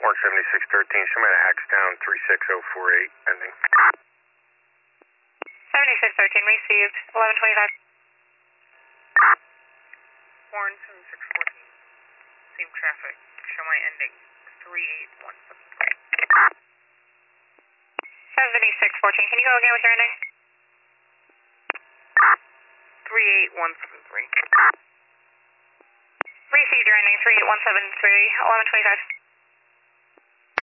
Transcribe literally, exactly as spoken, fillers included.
one seventy-six thirteen, show me the Axtown three six zero four eight, ending. seventy-six thirteen, received, eleven twenty-five. Horn seventy-six fourteen, same traffic, show my ending, three eight one seven three. seventy-six fourteen, can you go again with your ending? three eight one seven three. Received your ending, three eight one seven three, eleven twenty-five.